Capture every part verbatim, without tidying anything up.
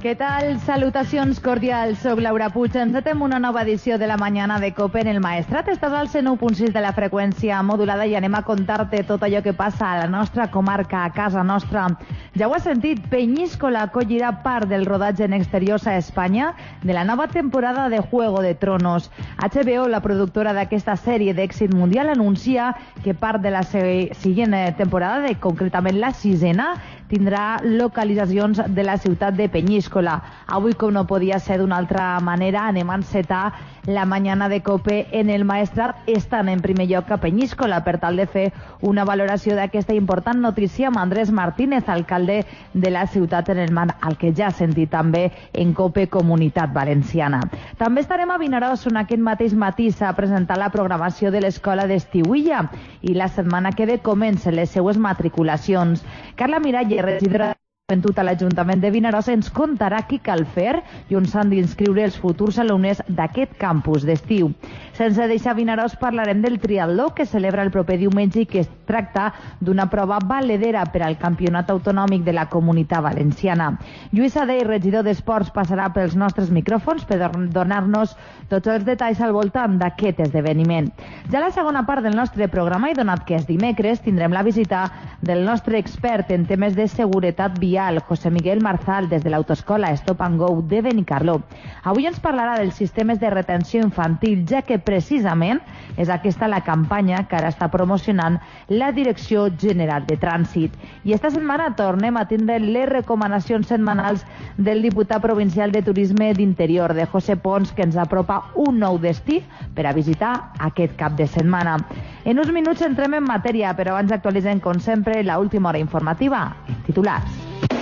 Què tal? Salutacions cordials. Soc Laura Puig. Encetem una nova edició de la Mañana de COPE en el Maestrat. Estàs al cent u punt sis de la freqüència modulada i anem a contar-te tot allò que passa a la nostra comarca, a casa nostra. Ja ho has sentit, Peñíscola acollirà part del rodatge en exteriors a Espanya de la nova temporada de Juego de Tronos. H B O, la productora d'aquesta sèrie d'èxit mundial, anuncia que part de la següent temporada, de, concretament la sisena, tindrà localitzacions de la ciutat de Peñíscola. Avui, com no podia ser d'una altra manera, anem a encetar la Mañana de COPE en el Maestrat, estan en primer lloc a Peñíscola per tal de fer una valoració d'aquesta important notícia amb Andrés Martínez, alcalde de la ciutat en el mar, al que ja ha sentit també en COPE Comunitat Valenciana. També estarem a Vinaròs, on aquest mateix matí s'ha presentat la programació de l'Escola d'Estiuilla i la setmana que ve comencen les seues matriculacions. Carla Miralles, regidora de Joventut a l'Ajuntament de Vinaròs, ens contarà què cal fer i on s'han d'inscriure els futurs alumnes d'aquest campus d'estiu. Sense deixar Vinaròs, parlarem del triatló que celebra el proper diumenge i que es tracta d'una prova valedera per al Campionat Autonòmic de la Comunitat Valenciana. Lluís Adey, regidor d'Esports, passarà pels nostres micròfons per donar-nos tots els detalls al voltant d'aquest esdeveniment. Ja a la segona part del nostre programa, i donat que és dimecres, tindrem la visita del nostre expert en temes de seguretat vial, José Miguel Marzal, des de l'autoescola Stop and Go de Benicarló. Avui ens parlarà dels sistemes de retenció infantil, ja que precisament és aquesta la campanya que ara està promocionant la Direcció General de Trànsit. I esta setmana tornem a tindre les recomanacions setmanals del diputat provincial de Turisme d'Interior, de José Pons, que ens apropa un nou destí per a visitar aquest cap de setmana. En uns minuts entrem en matèria, però abans actualitzem, com sempre, la última hora informativa en titulars.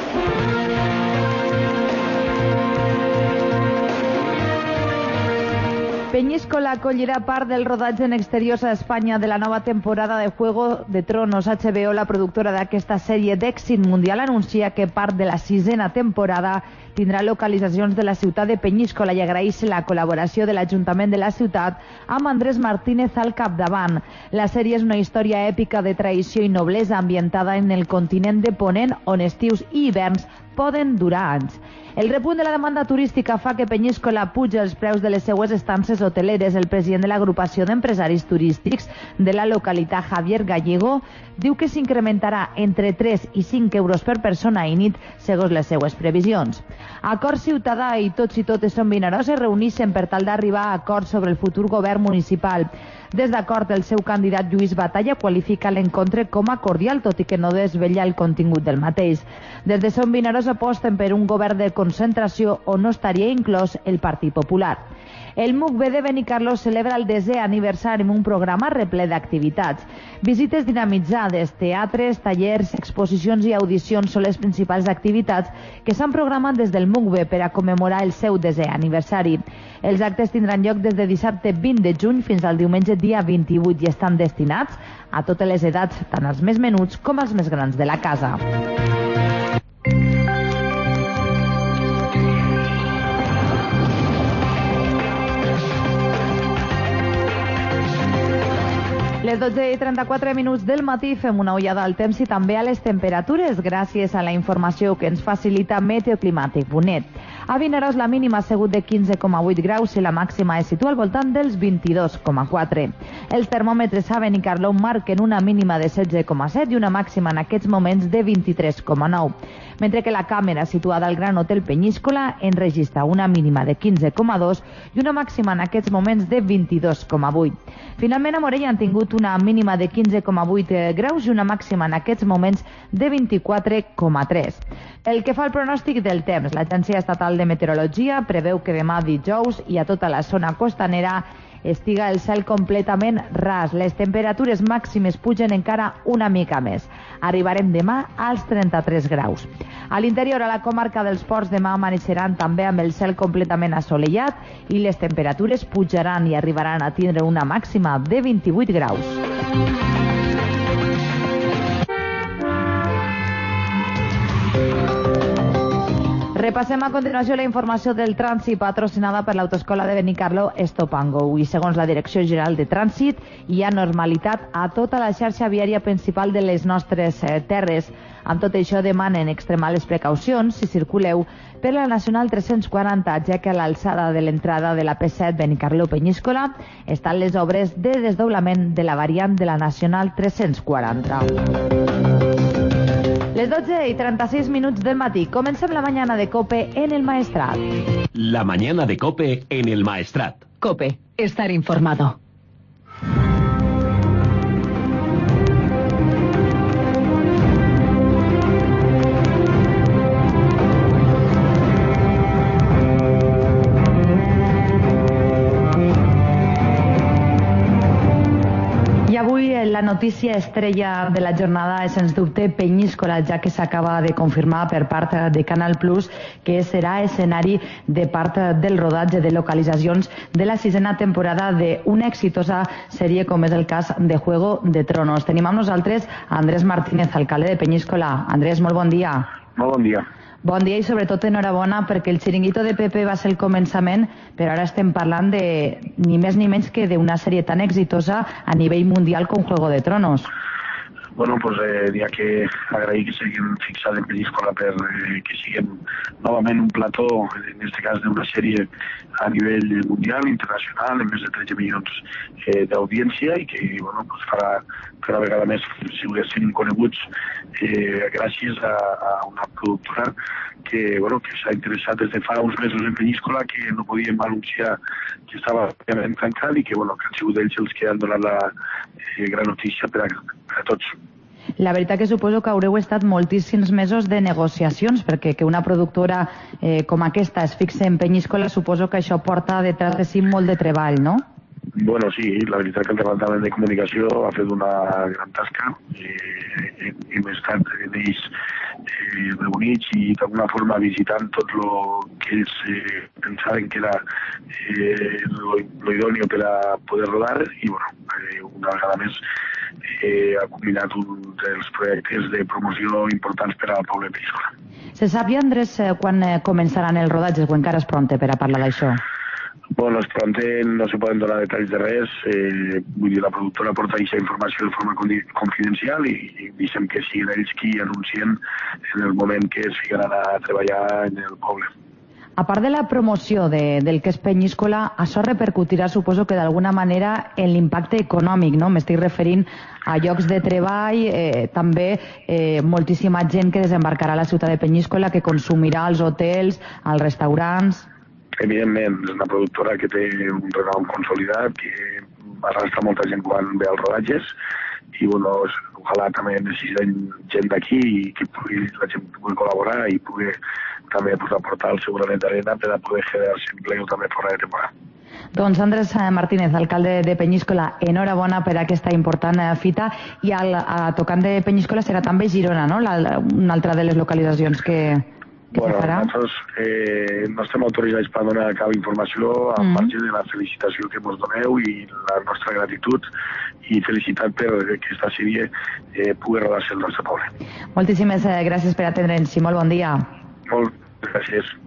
Peñíscola acollirà part del rodatge en exteriors a Espanya de la nova temporada de Juego de Tronos. H B O, la productora d'aquesta sèrie d'èxit mundial, anuncia que part de la sisena temporada tindrà localitzacions de la ciutat de Peñíscola i agraeix la col·laboració de l'Ajuntament de la ciutat amb Andrés Martínez al capdavant. La sèrie és una història èpica de traïció i noblesa ambientada en el continent de Ponent, on estius i hiverns poden durar anys. El repunt de la demanda turística fa que Peñíscola puja els preus de les seues estances hoteleres. El president de l'agrupació d'empresaris turístics de la localitat, Javier Gallego, diu que s'incrementarà entre tres i cinc euros per persona i nit, segons les seues previsions. Acord Ciutadà i Tots i Totes Som Vinaròs es reuneixen per tal d'arribar a acords sobre el futur govern municipal. Des d'Acord, el seu candidat Lluís Batalla qualifica l'encontre com a cordial, tot i que no desvella el contingut del mateix. Des de Som Vinaròs aposten per un govern de concentració on no estaria inclòs el Partit Popular. El M U C B de Benicarló celebra el desè aniversari amb un programa reple d'activitats. Visites dinamitzades, teatres, tallers, exposicions i audicions són les principals activitats que s'han programat des del M U C B per a commemorar el seu desè aniversari. Els actes tindran lloc des de dissabte vint de juny fins al diumenge dia vint-i-vuit i estan destinats a totes les edats, tant als més menuts com als més grans de la casa. Les dotze i trenta-quatre minuts del matí fem una ullada al temps i també a les temperatures gràcies a la informació que ens facilita Meteoclimàtic punt net. A Vinaròs la mínima ha sigut de quinze coma vuit graus i la màxima es situa al voltant dels vint-i-dos coma quatre. Els termòmetres a Benicarló marquen una mínima de setze coma set i una màxima en aquests moments de vint-i-tres coma nou. Mentre que la càmera situada al Gran Hotel Peñíscola enregistra una mínima de quinze coma dos i una màxima en aquests moments de vint-i-dos coma vuit. Finalment, a Morella han tingut una mínima de quinze coma vuit graus i una màxima en aquests moments de vint-i-quatre coma tres. El que fa al pronòstic del temps, l'Agència Estatal de Meteorologia preveu que demà dijous i a tota la zona costanera estiga el cel completament ras. Les temperatures màximes pugen encara una mica més. Arribarem demà als trenta-tres graus. A l'interior, a la comarca dels Ports, demà amaneixeran també amb el cel completament assolellat i les temperatures pujaran i arribaran a tindre una màxima de vint-i-vuit graus. Repassem a continuació la informació del trànsit patrocinada per l'Autoescola de Benicarló Stop and Go. I segons la Direcció General de Trànsit, hi ha normalitat a tota la xarxa viària principal de les nostres eh, terres. Amb tot això demanen extremar les precaucions si circuleu per la Nacional tres-cents quaranta, ja que a l'alçada de l'entrada de la P set Benicarló-Penyíscola estan les obres de desdoblament de la variant de la Nacional tres-cents quaranta. Les dotze i trenta-sis minuts del matí. Comencem la mañana de COPE en el Maestrat. La mañana de COPE en el Maestrat. COPE. Estar informado. La notícia estrella de la jornada és, sens dubte, Penyíscola, ja que s'acaba de confirmar per part de Canal Plus que serà escenari de part del rodatge de localitzacions de la sisena temporada d'una exitosa sèrie com és el cas de Juego de Tronos. Tenim amb nosaltres a Andrés Martínez, alcalde de Penyíscola. Andrés, molt bon dia. Molt bon dia. Bon dia i sobretot enhorabona perquè el xiringuito de Pepe va ser el començament, però ara estem parlant de ni més ni menys que d'una sèrie tan exitosa a nivell mundial com Juego de Tronos. Bueno, pues eh, dia que agrair que siguin fixats en Penyíscola per eh, que siguin novament un plató, en aquest cas d'una sèrie a nivell mundial, internacional, amb més de tretze milions eh, d'audiència i que bueno, pues farà que una vegada més siguin coneguts eh, gràcies a, a una productora que, bueno, que s'ha interessat des de fa uns mesos en Penyíscola, que no podíem anunciar que estava ben tancat i que, bueno, que han sigut ells els que han donat la eh, gran notícia per a, per a tots. La veritat que suposo que haureu estat moltíssims mesos de negociacions, perquè que una productora eh, com aquesta es fixe en Penyíscola, suposo que això porta detrás de si molt de treball, no? Bueno, sí, la veritat que el Departament de Comunicació ha fet una gran tasca. Eh, hem estat en ells eh, reunits i d'alguna forma visitant tot el que ells eh, pensaven que era eh, lo, lo idòneo per a poder rodar i, bueno, eh, una vegada més eh, ha culminat un dels projectes de promoció importants per al poble de Penyíscola. Se sap ja, Andrés, quan començaran els rodatges o encara és pronte per a parlar d'això? Bueno, és pronte, no se poden donar detalls de res. Eh, vull dir, la productora porta aquesta informació de forma confidencial i, i deixem que siguin ells qui anuncien en el moment que es ficaran a treballar en el poble. A part de la promoció de, del que és Penyíscola, això repercutirà, suposo que d'alguna manera, en l'impacte econòmic, no? M'estic referint a llocs de treball, eh, també eh, moltíssima gent que desembarcarà a la ciutat de Penyíscola, que consumirà als hotels, als restaurants. Evidentment, és una productora que té un renom consolidat, que arrastra molta gent quan ve als rodatges i, bueno, ojalà també necessitem gent d'aquí i que pugui, la gent pugui col·laborar i pugui també pues, aportar el seu granet d'arena per a poder generar-se empleo també fora de temporada. Doncs Andrés Martínez, alcalde de Penyíscola, enhorabona per aquesta important fita i al, a, tocant de Penyíscola serà també Girona, no? La, una altra de les localitzacions que... Bueno, nosaltres eh, no estem autoritzats per donar cap informació al mm. marge de la felicitació que ens doneu i la nostra gratitud i felicitat per que aquesta sèrie eh, pugui rodar-se al nostre poble. Moltíssimes eh, gràcies per atendre'ns i molt bon dia. Molt gràcies.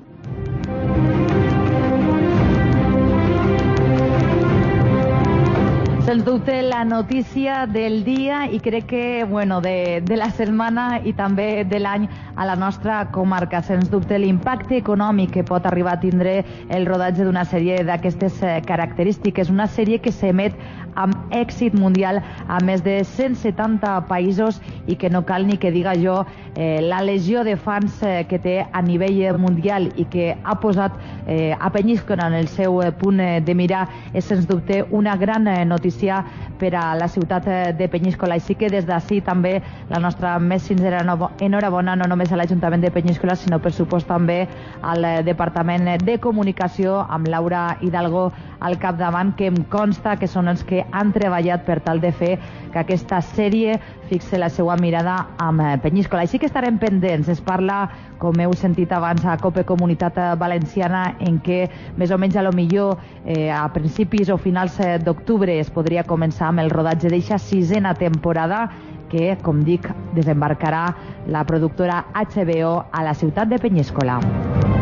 Sens dubte la notícia del dia i crec que, bueno, de, de la setmana i també de l'any a la nostra comarca. Sens dubte l'impacte econòmic que pot arribar a tindre el rodatge d'una sèrie d'aquestes característiques. Una sèrie que s'emet amb èxit mundial a més de cent setanta països i que no cal ni que diga jo eh, la legió de fans eh, que té a nivell mundial i que ha posat eh, a Penyíscola en el seu eh, punt eh, de mirar és sens dubte una gran eh, notícia per a la ciutat de Penyíscola. Així que des d'ací també la nostra més sincera enhorabona no només a l'Ajuntament de Penyíscola sinó per supost també al Departament de Comunicació amb Laura Hidalgo al capdavant, que em consta que són els que han treballat per tal de fer que aquesta sèrie fixe la seva mirada amb Penyíscola. Així que estarem pendents. Es parla, com heu sentit abans, a COPE Comunitat Valenciana, en què més o menys a lo millor eh, a principis o finals d'octubre es podria començar amb el rodatge d'eixa sisena temporada que, com dic, desembarcarà la productora H B O a la ciutat de Penyíscola.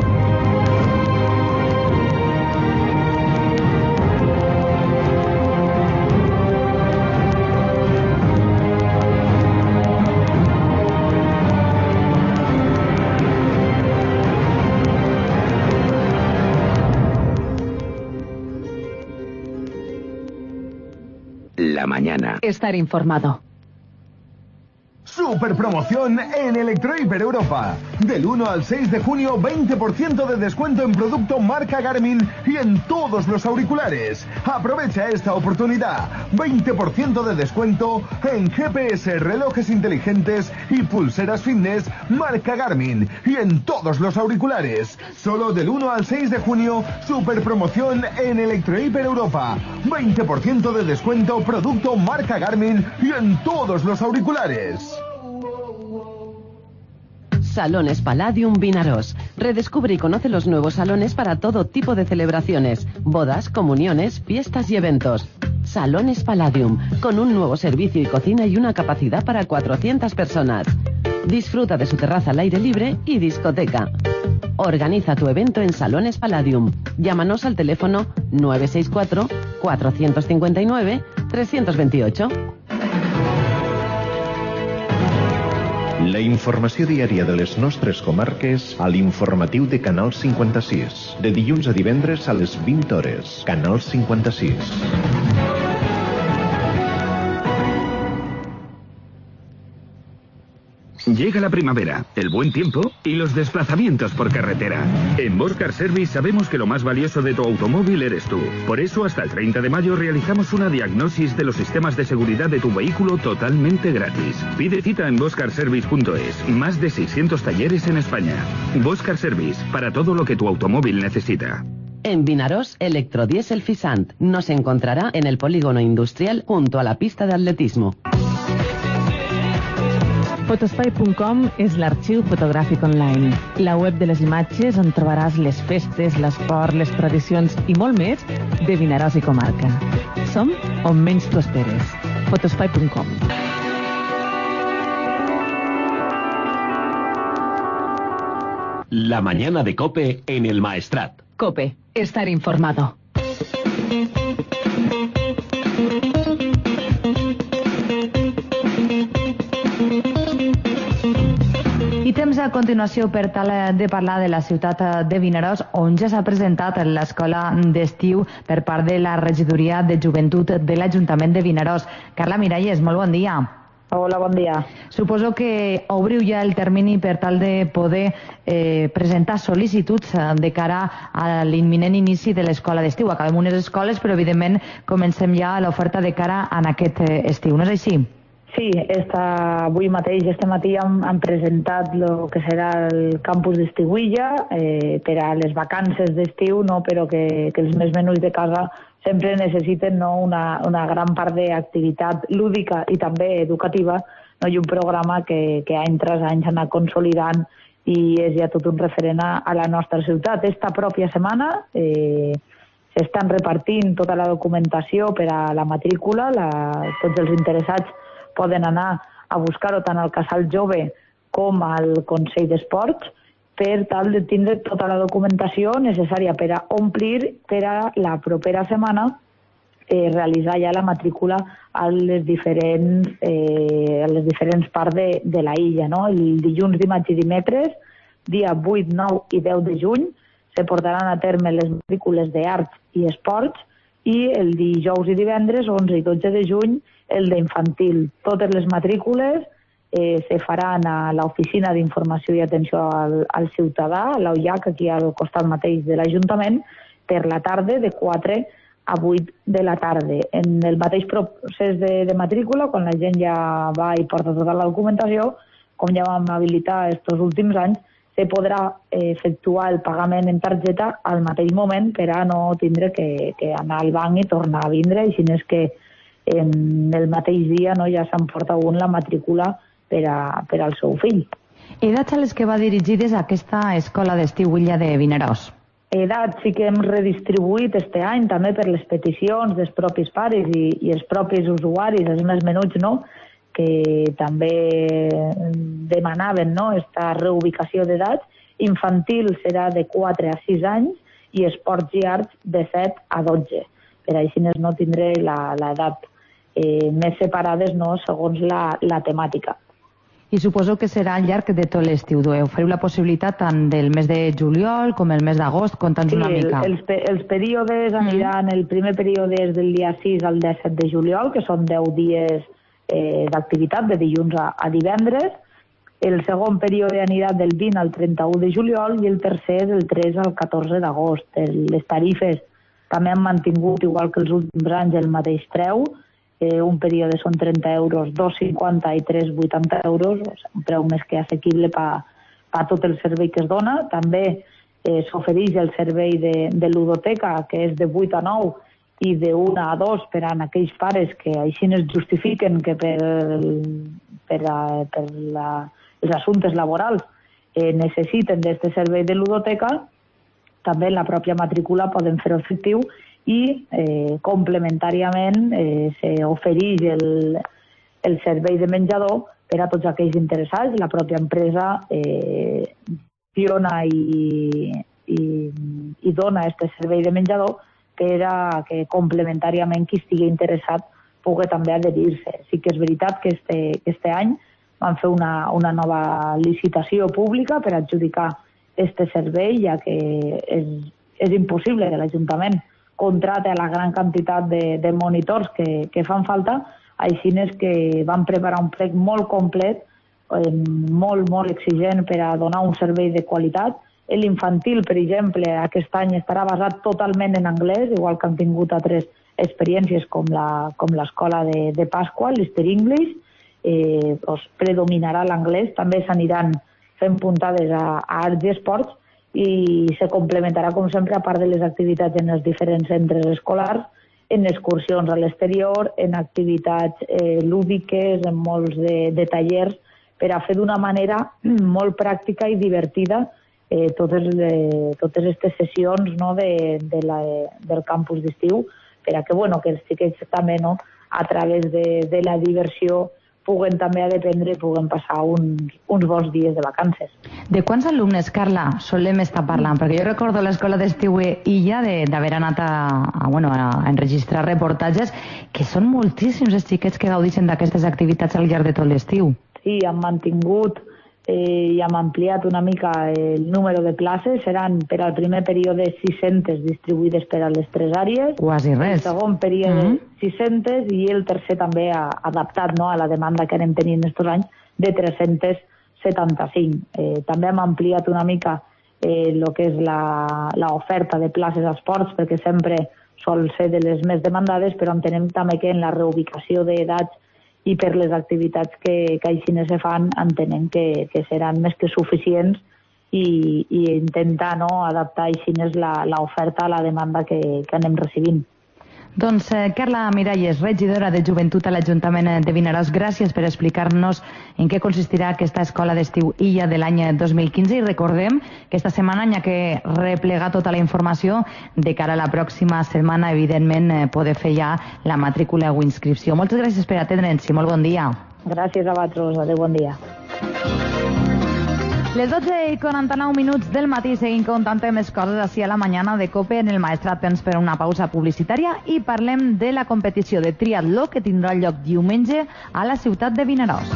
La mañana. Estar informado. Super promoción en Electrohiper Europa. Del uno al seis de junio, veinte por ciento de descuento en producto marca Garmin y en todos los auriculares. Aprovecha esta oportunidad. veinte por ciento de descuento en G P S, relojes inteligentes y pulseras fitness marca Garmin y en todos los auriculares. Solo del uno al seis de junio, super promoción en Electrohiper Europa. veinte por ciento de descuento producto marca Garmin y en todos los auriculares. Salones Palladium Vinaròs. Redescubre y conoce los nuevos salones para todo tipo de celebraciones, bodas, comuniones, fiestas y eventos. Salones Palladium, con un nuevo servicio y cocina y una capacidad para cuatrocientas personas. Disfruta de su terraza al aire libre y discoteca. Organiza tu evento en Salones Palladium. Llámanos al teléfono nueve seis cuatro, cuatro cinco nueve, tres dos ocho. La informació diària de les nostres comarques a l'informatiu de Canal cinquanta-sis. De dilluns a divendres a les vint hores. Canal cinquanta-sis. Llega la primavera, el buen tiempo y los desplazamientos por carretera. En Bosch Car Service sabemos que lo más valioso de tu automóvil eres tú. Por eso, hasta el treinta de mayo realizamos una diagnosis de los sistemas de seguridad de tu vehículo totalmente gratis. Pide cita en bosch car service punto es. Más de seiscientos talleres en España. Bosch Car Service, para todo lo que tu automóvil necesita. En Vinaròs, Electrodiesel Fisant. Nos encontrará en el polígono industrial junto a la pista de atletismo. Fotospai punt com és l'arxiu fotogràfic online. La web de les imatges on trobaràs les festes, l'esport, les tradicions i molt més de Vinaròs i comarca. Som on menys t'ho esperes. Fotospai punt com. La mañana de COPE en el Maestrat. COPE. Estar informado. I temps a continuació per tal de parlar de la ciutat de Vinaròs, on ja s'ha presentat l'escola d'estiu per part de la regidoria de joventut de l'Ajuntament de Vinaròs. Carla Miralles, molt bon dia. Hola, bon dia. Suposo que obriu ja el termini per tal de poder eh, presentar sol·licituds de cara a l'imminent inici de l'escola d'estiu. Acabem unes escoles, però evidentment comencem ja l'oferta de cara a aquest estiu, no és així? Sí, esta, avui mateix, este matí hem, hem presentat el que serà el campus d'Estiuilla eh, per a les vacances d'estiu, no? Però que, que els més menuts de casa sempre necessiten, no? una, una gran part d'activitat lúdica i també educativa, no? I un programa que, que any tras any s'ha anat consolidant i és ja tot un referent a, a la nostra ciutat. Esta pròpia setmana eh, s'estan repartint tota la documentació per a la matrícula, la, tots els interessats poden anar a buscar-ho tant al Casal Jove com al Consell d'Esports per tal de tindre tota la documentació necessària per a omplir per a la propera setmana eh, realitzar ja la matrícula a les diferents, eh, a les diferents parts de, de la illa. No? El dilluns, dimarts i dimecres, dia vuit, nou i deu de juny, se portaran a terme les matrícules d'arts i esports i el dijous i divendres, onze i dotze de juny, el d'infantil. Totes les matrícules eh, se faran a l'Oficina d'Informació i Atenció al, al Ciutadà, a l'O I A C, aquí al costat mateix de l'Ajuntament, per la tarda de quatre a vuit de la tarda. En el mateix procés de, de matrícula, quan la gent ja va i porta tota la documentació, com ja vam habilitar estos últims anys, se podrà eh, efectuar el pagament en targeta al mateix moment per a no tindre que, que anar al banc i tornar a vindre, i si no és que en el mateix dia no, ja s'emporta un la matrícula per, a, per al seu fill. Edats a les que va dirigides a aquesta escola d'estiu Illa de Vinaròs? Edats sí que hem redistribuït este any també per les peticions dels propis pares i, i els propis usuaris, els més menuts, no? Que també demanaven, no? Esta reubicació d'edats. Infantil serà de quatre a sis anys i esports i arts de set a dotze. Per així no tindré l'edat eh, més separades, no? Segons la, la temàtica. I suposo que serà al llarg de tot l'estiu. Oferiu la possibilitat tant del mes de juliol com el mes d'agost. Conta'ns sí, una mica. Els, els períodes aniran, mm. el primer període és del dia sis al disset de juliol, que són deu dies eh, d'activitat, de dilluns a, a divendres. El segon període anirà del vint al trenta-u de juliol i el tercer del tres al catorze d'agost. Les tarifes també han mantingut, igual que els últims anys, el mateix preu. Eh, un període són trenta euros, dos coma cinquanta i tres coma vuitanta euros, o sigui, un preu més que assequible per pa tot el servei que es dona. També eh, s'ofereix el servei de, de ludoteca, que és de vuit a nou i de una a dos per a aquells pares que així es justifiquen que per, per, a, per la, els assumptes laborals eh, necessiten d'aquest servei de ludoteca. També en la pròpia matrícula poden fer-ho efectiu i eh, complementàriament eh, s'ofereix el, el servei de menjador per a tots aquells interessats. La pròpia empresa eh, gestiona i, i, i dona aquest servei de menjador per a que complementàriament qui estigui interessat pugui també adherir-se. Sí que és veritat que este, este any van fer una, una nova licitació pública per adjudicar este servei, ja que és, és impossible que l'Ajuntament contrata la gran quantitat de, de monitors que, que fan falta, així és que van preparar un plec molt complet, eh, molt, molt exigent per a donar un servei de qualitat. L'infantil, per exemple, aquest any estarà basat totalment en anglès, igual que han tingut altres experiències com la, com l'escola de, de Pasqua, l'Easter English, eh, doncs predominarà l'anglès. També s'aniran fent puntades a, a arts i esports, i se complementarà, com sempre, a part de les activitats en els diferents centres escolars, en excursions a l'exterior, en activitats eh, lúdiques, en molts de, de tallers, per a fer d'una manera molt pràctica i divertida eh, totes, eh, totes aquestes sessions, no, de, de la, del campus d'estiu, per a que, bueno, que els xiquets també, no, a través de, de la diversió puguen també aprendre i puguen passar uns, uns bons dies de vacances. De quants alumnes, Carla, solem estar parlant? Perquè jo recordo l'escola d'estiu Illa d'haver anat a, a, bueno, a enregistrar reportatges, que són moltíssims els xiquets que gaudeixen d'aquestes activitats al llarg de tot l'estiu. Sí, han mantingut eh, i hem ampliat una mica el número de places. Seran per al primer període sis-centes distribuïdes per a les tres àrees. Quasi res. El segon període mm-hmm. sis-centes i el tercer també ha adaptat, no, a la demanda que anem tenint estos anys de tres-cents setanta-cinc. Eh, també hem ampliat una mica eh, lo que és l'oferta de places a esports, perquè sempre sol ser de les més demandades, però entenem també que en la reubicació d'edats i per les activitats que, que així se fan entenem que, que seran més que suficients i, i intentar, no, adaptar així l'oferta a la demanda que, que anem recibint. Doncs eh, Carla Miralles, regidora de Joventut a l'Ajuntament de Vinaròs, gràcies per explicar-nos en què consistirà aquesta escola d'estiu Illa de l'any dos mil quinze, i recordem que esta setmana hi ha que replegar tota la informació de cara a la pròxima setmana, evidentment, eh, poder fer ja la matrícula o inscripció. Moltes gràcies per atendre'ns i molt bon dia. Gràcies a vosaltres, adéu, bon dia. Les dotze i quaranta-nou minuts del matí seguim contant més coses així a la mañana de COPE en el Maestrat. Temps per una pausa publicitària i parlem de la competició de triatló que tindrà lloc diumenge a la ciutat de Vinaròs.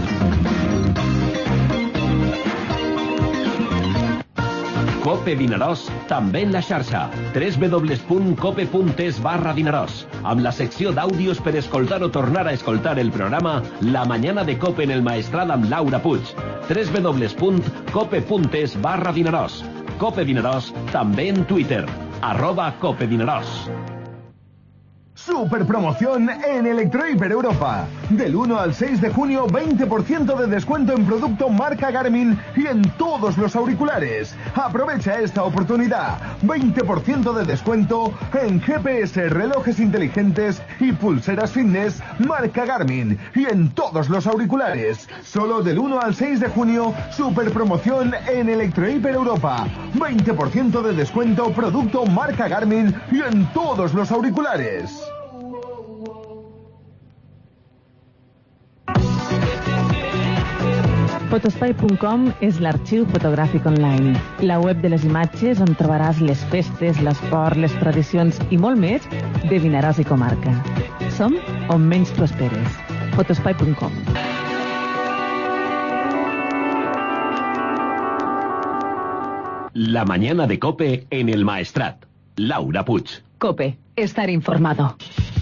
COPE Vinaròs, també en la xarxa. w w w punt cope punt es barra Vinaròs. Amb la secció d'àudios per escoltar o tornar a escoltar el programa La Mañana de COPE en el Maestrat amb Laura Puig. w w w punt cope punt es barra Vinaròs. COPE Vinaròs, també en Twitter. Arroba COPE Vinaròs. Super promoción en Electrohiper Europa. Del uno al seis de junio, veinte por ciento de descuento en producto marca Garmin y en todos los auriculares. Aprovecha esta oportunidad. veinte por ciento de descuento en G P S, relojes inteligentes y pulseras fitness marca Garmin y en todos los auriculares. Solo del uno al seis de junio, super promoción en Electrohiper Europa. veinte por ciento de descuento producto marca Garmin y en todos los auriculares. Fotospai punt com és l'arxiu fotogràfic online, la web de les imatges on trobaràs les festes, l'esport, les tradicions i molt més de Vinaròs i comarca. Som on menys t'ho esperes. Fotospai punt com. La mañana de COPE en el Maestrat. Laura Puig. COPE. Estar informado.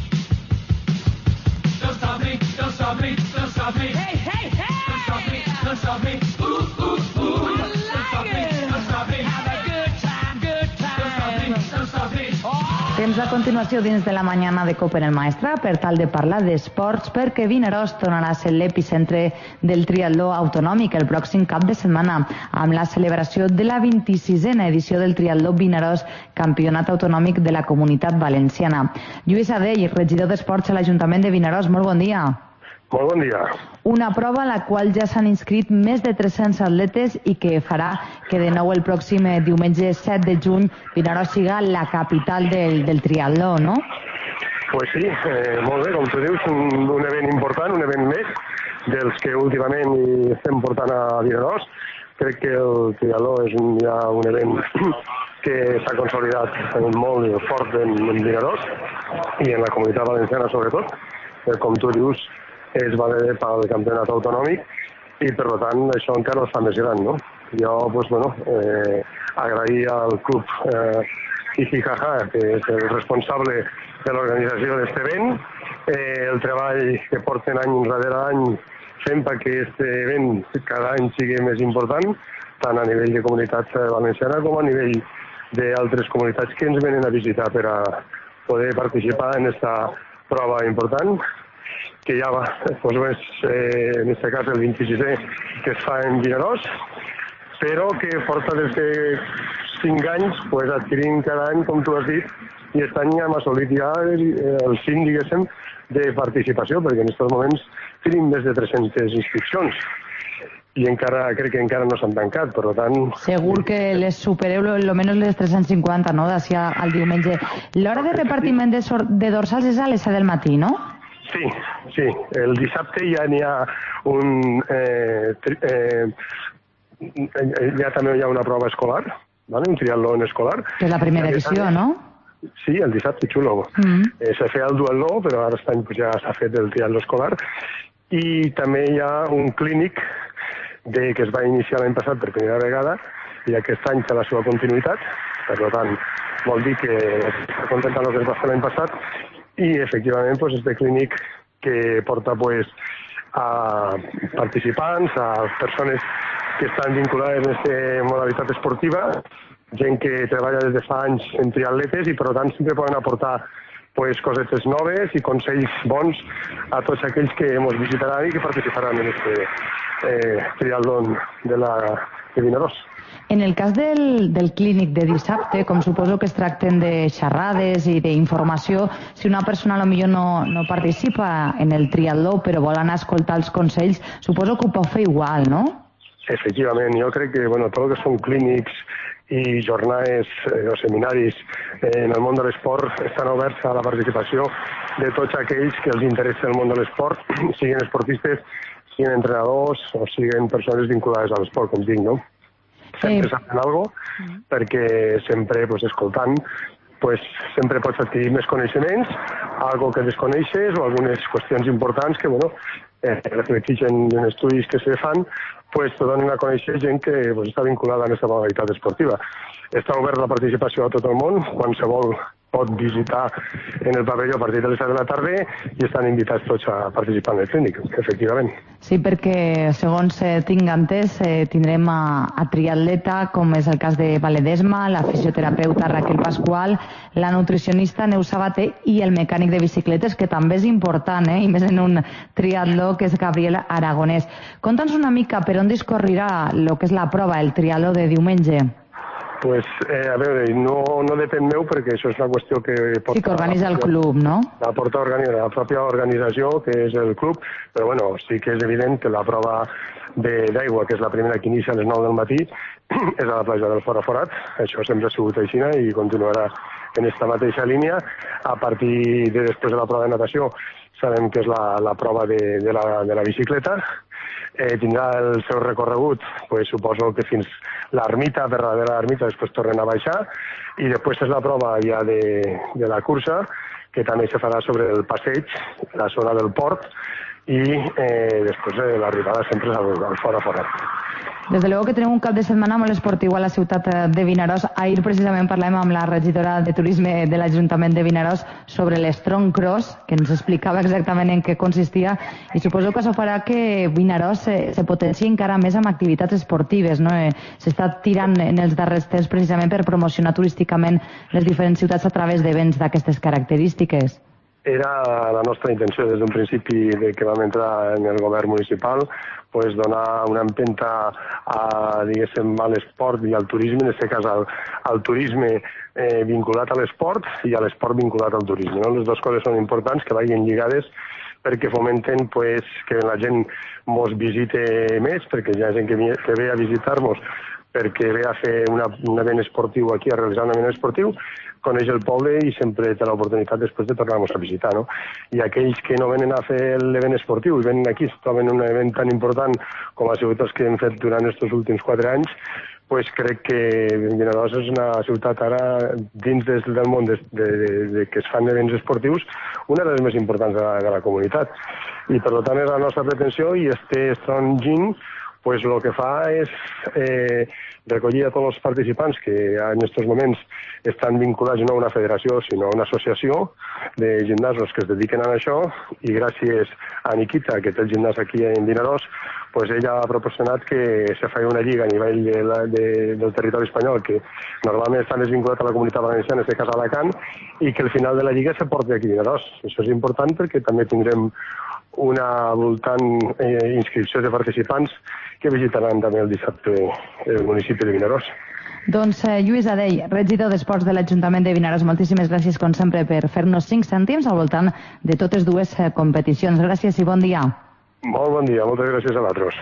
Temps a continuació dins de la mañana de COPE en el Maestrat per tal de parlar d'esports, perquè Vinaròs tornarà a ser l'epicentre del triatló autonòmic el pròxim cap de setmana amb la celebració de la vint-i-sisena edició del triatló Vinaròs, campionat autonòmic de la Comunitat Valenciana. Lluís Adell, regidor d'Esports a l'Ajuntament de Vinaròs, molt bon dia. Molt bon dia. Una prova a la qual ja s'han inscrit més de tres-cents atletes i que farà que de nou el pròxim diumenge set de juny Vinaròs siga la capital del, del triatló, no? Pues sí, eh, molt bé, com tu dius, un, un event important, un event més dels que últimament hi estem portant a Vinaròs. Crec que el triatló és un, ja un event que s'ha consolidat molt fort en, en Vinaròs i en la Comunitat Valenciana sobretot. Eh, com tu dius, es va haver pel campionat autonòmic i per tant això encara el fa més gran, no? Jo, pues, bueno, eh, agrair al club eh, Ijijaja, que és el responsable de l'organització d'aquest event, eh, el treball que porten any darrere any fent perquè aquest event cada any sigui més important, tant a nivell de comunitat valenciana com a nivell d'altres comunitats que ens venen a visitar per a poder participar en aquesta prova important, que ja va, doncs, eh, en aquest cas el vint-i-sisè que es fa en Vinaròs, però que porta des de cinc anys pues, adquirint cada any, com tu has dit, i aquest any hem assolit ja el, el cim, diguéssim, de participació, perquè en aquests moments tenim més de tres-centes inscripcions i encara crec que encara no s'han tancat, per tant... Segur que les supereu almenys les tres-cents cinquanta, no?, d'ací al diumenge. L'hora de repartiment de, de dorsals és a les set del matí, no? Sí, sí. El dissabte ja n'hi ha un... Eh, tri, eh, ja també hi ha una prova escolar, ¿vale? Un triatló escolar. Que és la primera edició, no? Sí, el dissabte, xulo. Mm. Eh, se feia el duatló, però ara aquest any pues, ja s'ha fet el triatló escolar. I també hi ha un clínic de, que es va iniciar l'any passat per primera vegada i aquest any té la seva continuïtat. Per tant, vol dir que està content amb el que es va fer l'any passat i efectivament pues, este clínic que porta pues, a participants, a persones que estan vinculades en aquesta modalitat esportiva, gent que treballa des de fa anys en triatletes i per tant sempre poden aportar pues, cosetes noves i consells bons a tots aquells que ens visitaran i que participaran en aquest eh, triatlón de, la, de Vinaròs. En el cas del, del clínic de dissabte, com suposo que es tracten de xerrades i d'informació, si una persona potser no, no participa en el triatló però vol anar a escoltar els consells, suposo que ho pot fer igual, no? Efectivament, jo crec que bueno, tot el que són clínics i jornades eh, o seminaris eh, en el món de l'esport estan oberts a la participació de tots aquells que els interessa el món de l'esport, siguin esportistes, siguin entrenadors o siguin persones vinculades a l'esport, com dic, no? Sempre saben alguna cosa, perquè sempre, pues, escoltant, pues, sempre pots adquirir més coneixements, algo que desconeixes o algunes qüestions importants que, bueno, eh, reflecteixen en estudis que se fan, pues, te donen a conèixer gent que pues, està vinculada a aquesta modalitat esportiva. Està obert la participació a tot el món, qualsevol pot visitar en el pavelló a partir de les set de la tarda i estan invitats tots a participar en el clínic, efectivament. Sí, perquè segons eh, tinc entès, eh, tindrem a, a triatleta, com és el cas de Valedesma, la fisioterapeuta Raquel Pascual, la nutricionista Neus Sabater i el mecànic de bicicletes, que també és important, eh, i més en un triatló, que és Gabriel Aragonès. Conta'ns una mica per on discorrirà el que és la prova, el triatló de diumenge. Pues, eh, a veure, no, no depèn meu perquè això és una qüestió que porta... Sí, que organitza el club, no? La porta organitza la pròpia organització, que és el club, però bueno, sí que és evident que la prova d'aigua, que és la primera que inicia a les nou del matí, és a la platja del Fora Forat. Això sempre ha sigut així i continuarà en aquesta mateixa línia. A partir de després de la prova de natació sabem que és la, la prova de, de, la, de la bicicleta. Eh, tindrà el seu recorregut, pues, suposo que fins l'ermita, per darrere l'ermita, després tornen a baixar, i després és la prova ja de, de la cursa, que també se farà sobre el passeig, la zona del port, i eh, després eh, l'arribada sempre és al, al Fora Forat. Des de luego que tenim un cap de setmana molt esportiu a la ciutat de Vinaròs. Ahir precisament parlem amb la regidora de Turisme de l'Ajuntament de Vinaròs sobre l'Strong Cross, que ens explicava exactament en què consistia, i suposo que això farà que Vinaròs se, se potenciï encara més amb activitats esportives, no? S'està tirant en els darrers temps precisament per promocionar turísticament les diferents ciutats a través d'events d'aquestes característiques. Era la nostra intenció des d'un principi de que vam entrar en el govern municipal, pues donar una empenta a, diguéssim, a l'esport i al turisme, en aquest cas al, al turisme eh, vinculat a l'esport i a l'esport vinculat al turisme. No? Les dues coses són importants, que vagin lligades perquè fomenten pues, que la gent mos visite més, perquè hi ha gent que, que ve a visitar-nos perquè ve a fer una, un event esportiu aquí, a realitzar un event esportiu, coneix el poble i sempre té l'oportunitat després de tornar-nos a visitar, no? I aquells que no venen a fer l'event esportiu i venen aquí, es troben un event tan important com ha sigut els que hem fet durant aquests últims quatre anys, pues crec que Vinaròs és una ciutat ara, dins des del món de, de, de, de que es fan events esportius, una de les més importants de la, de la comunitat. I per tant és la nostra pretensió, i este Strong Gym pues lo que fa és eh, recollir a tots els participants que en aquests moments estan vinculats no a una federació sinó a una associació de gimnasos que es dediquen a això, i gràcies a Nikita, que té el gimnàs aquí en Vinaròs, pues ella ha proporcionat que se faci una lliga a nivell de la, de, del territori espanyol que normalment està més vinculat a la comunitat valenciana, en aquest cas a Alacant, i que al final de la lliga se porti aquí a Vinaròs. Això és important perquè també tindrem una voltant eh, inscripció de participants que visitaran també el dissabte el municipi de Vinaròs. Doncs eh, Lluís Adell, regidor d'Esports de l'Ajuntament de Vinaròs, moltíssimes gràcies com sempre per fer-nos cinc cèntims al voltant de totes dues eh, competicions. Gràcies i bon dia. Molt bon dia, moltes gràcies a vosaltres.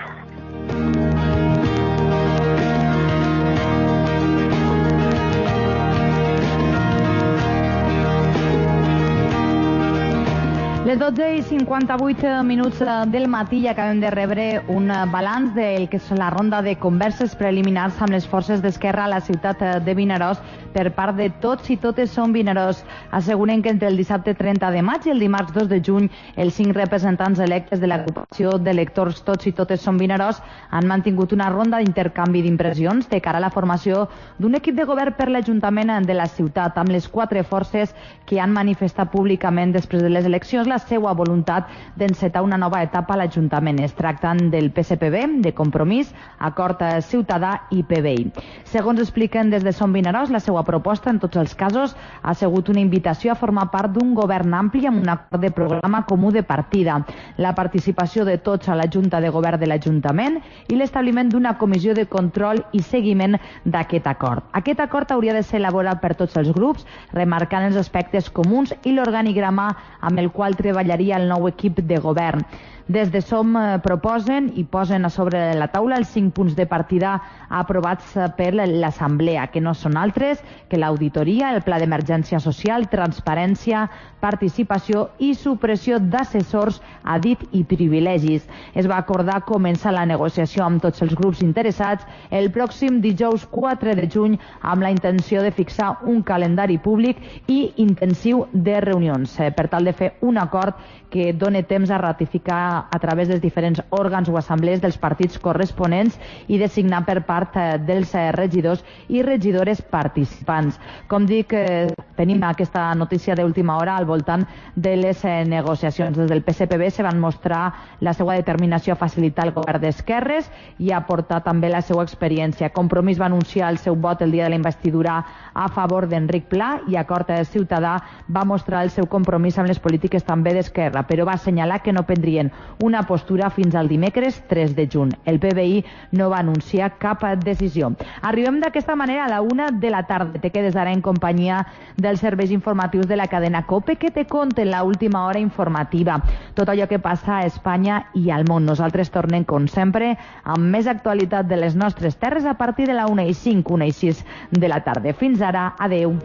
Les dotze i cinquanta-vuit minuts del matí i acabem de rebre un balanç del que és la ronda de converses preliminars amb les forces d'Esquerra a la ciutat de Vinaròs per part de Tots i Totes Som Vinaròs. Asseguren que entre el dissabte trenta de maig i el dimarts dos de juny els cinc representants electes de l'agrupació d'electors Tots i Totes Som Vinaròs han mantingut una ronda d'intercanvi d'impressions de cara a la formació d'un equip de govern per l'Ajuntament de la ciutat, amb les quatre forces que han manifestat públicament després de les eleccions la seva voluntat d'encetar una nova etapa a l'Ajuntament. Es tracten del P S P B, de Compromís, Acord Ciutadà i P B I. Segons expliquen des de Som Vinaròs, la seva proposta en tots els casos ha sigut una invitació a formar part d'un govern ampli amb un acord de programa comú de partida, la participació de tots a la Junta de Govern de l'Ajuntament i l'establiment d'una comissió de control i seguiment d'aquest acord. Aquest acord hauria de ser elaborat per tots els grups, remarcant els aspectes comuns i l'organigrama amb el qual treballaria el nou equip de govern. Des de Som eh, proposen i posen a sobre la taula els cinc punts de partida aprovats per l'Assemblea, que no són altres que l'auditoria, el pla d'emergència social, transparència, participació i supressió d'assessors a dit i privilegis. Es va acordar començar la negociació amb tots els grups interessats el pròxim dijous quatre de juny amb la intenció de fixar un calendari públic i intensiu de reunions eh, per tal de fer un acord que doni temps a ratificar a través dels diferents òrgans o assemblees dels partits corresponents i designar per part dels regidors i regidores participants. Com dic, eh, tenim aquesta notícia d'última hora al voltant de les eh, negociacions. Des del P S P B se van mostrar la seva determinació a facilitar el govern d'esquerres i a aportar també la seva experiència. Compromís va anunciar el seu vot el dia de la investidura a favor d'Enric Pla i Acord Ciutadà va mostrar el seu compromís amb les polítiques també d'Esquerra, però va assenyalar que no prendrien una postura fins al dimecres tres de juny. El P B I no va anunciar cap decisió. Arribem d'aquesta manera a la una de la tarda. Te quedes ara en companyia dels serveis informatius de la cadena COPE que te conten l'última hora informativa. Tot allò que passa a Espanya i al món. Nosaltres tornem, com sempre, amb més actualitat de les nostres terres a partir de la una i cinc, una i sis de la tarda. Fins ara, adeu.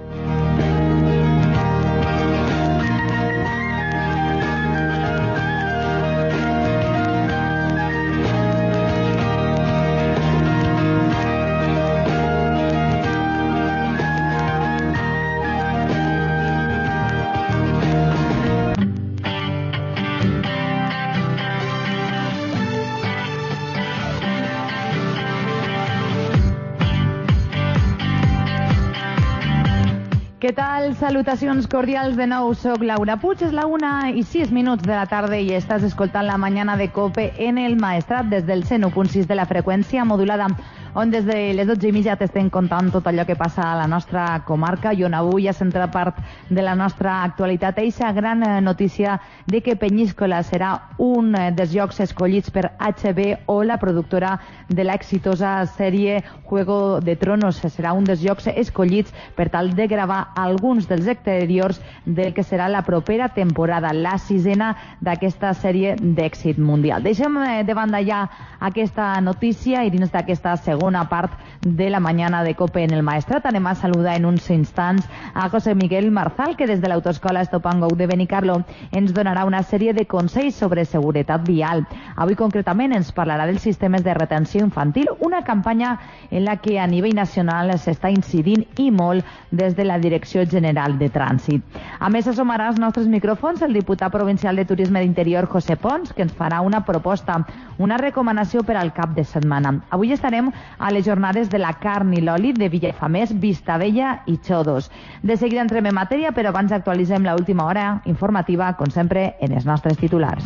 Què tal? Salutacions cordials de nou. Soc Laura Puig, és la una i sis minuts de la tarda i estàs escoltant la mañana de COPE en el Maestrat des del cent u punt sis de la freqüència modulada, on des de les dotze i mitja t'estem contant tot allò que passa a la nostra comarca i on avui ha centrat part de la nostra actualitat eixa gran notícia de que Peñíscola serà un dels llocs escollits per H B O, la productora de l'exitosa sèrie Juego de Tronos. Serà un dels llocs escollits per tal de gravar alguns dels exteriors del que serà la propera temporada, la sisena d'aquesta sèrie d'èxit mundial. Deixem de banda ja aquesta notícia i dins d'aquesta segona part de la mañana de COPE en el Maestrat anem a saludar en uns instants a José Miguel Marzal, que des de l'Autoescola Stop and Go de Benicarló ens donarà una sèrie de consells sobre seguretat vial. Avui concretament ens parlarà dels sistemes de retenció infantil, una campanya en la que a nivell nacional s'està incidint i molt des de la Direcció General de Trànsit. A més, assomarà als nostres micròfons el diputat provincial de Turisme d'Interior, José Pons, que ens farà una proposta, una recomanació per al cap de setmana. Avui estarem a les jornades de la carn i l'oli de Vilafamés, Vistabella i Xodos. De seguida entrem en matèria, però abans actualitzem l'última hora informativa, com sempre, en els nostres titulars.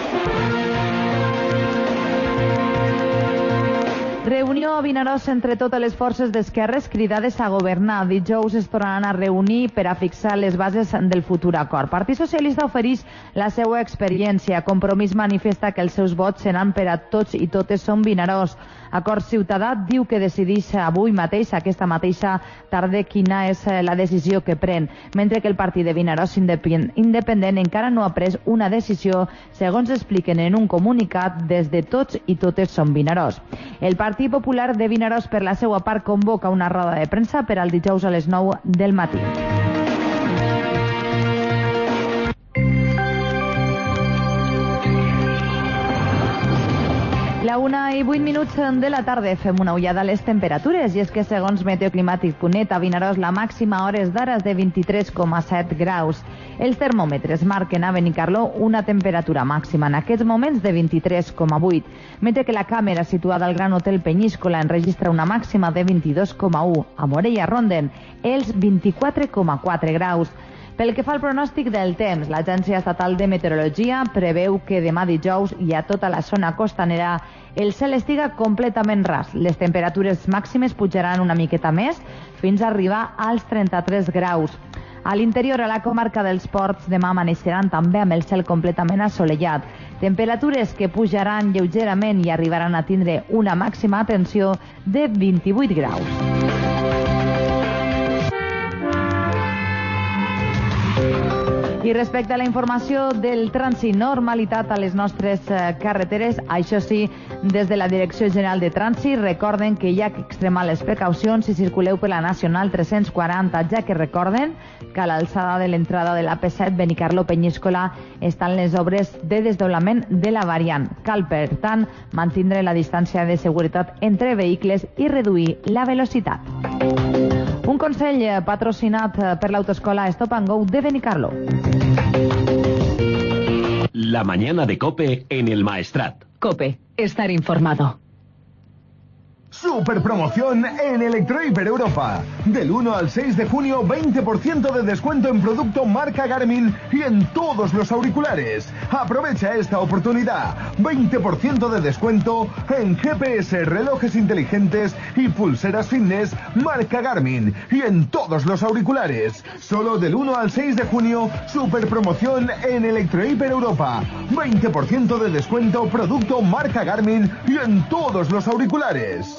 Reunió a Vinaròs entre totes les forces d'esquerres cridades a governar. Dijous es tornaran a reunir per a fixar les bases del futur acord. Partit Socialista ofereix la seva experiència. Compromís manifesta que els seus vots seran per a tots i totes són Vinaròs. Acord Ciutadà diu que decideix avui mateix, aquesta mateixa tarda, quina és la decisió que pren, mentre que el partit de Vinaròs Independent encara no ha pres una decisió, segons expliquen en un comunicat des de Tots i Totes són Vinaròs. El Partit Popular de Vinaròs, per la seva part, convoca una roda de premsa per al dijous a les nou del matí. La una i vuit minuts de la tarda fem una ullada a les temperatures i és que segons Meteoclimàtic punt net a Vinaròs la màxima a hores d'ara és de vint-i-tres coma set graus. Els termòmetres marquen a Benicarló una temperatura màxima en aquests moments de vint-i-tres coma vuit, mentre que la càmera situada al Gran Hotel Peñíscola enregistra una màxima de vint-i-dos coma u. A Morella ronden els vint-i-quatre coma quatre graus. Pel que fa al pronòstic del temps, l'Agència Estatal de Meteorologia preveu que demà dijous i a tota la zona costanera el cel estiga completament ras. Les temperatures màximes pujaran una miqueta més fins a arribar als trenta-tres graus. A l'interior, a la comarca dels Ports, demà amaneixeran també amb el cel completament assolellat. Temperatures que pujaran lleugerament i arribaran a tindre una màxima, atenció, de vint-i-vuit graus. I respecte a la informació del trànsit, normalitat a les nostres carreteres, això sí, des de la Direcció General de Trànsit recorden que hi ha que extremar les precaucions si circuleu per la Nacional tres-cents quaranta, ja que recorden que a l'alçada de l'entrada de l'A P set Benicarló-Peñíscola estan les obres de desdoblament de la variant. Cal, per tant, mantindre la distància de seguretat entre vehicles i reduir la velocitat. Un consell patrocinat per l'Autoescola Stop and Go de Benicarló. La mañana de COPE en el Maestrat. COPE, estar informado. Super promoción en Electrohiper Europa. Del uno al seis de junio, veinte por ciento de descuento en producto marca Garmin y en todos los auriculares. Aprovecha esta oportunidad. veinte por ciento de descuento en G P S, relojes inteligentes y pulseras fitness marca Garmin y en todos los auriculares. Solo del uno al seis de junio, super promoción en Electrohiper Europa. veinte por ciento de descuento producto marca Garmin y en todos los auriculares.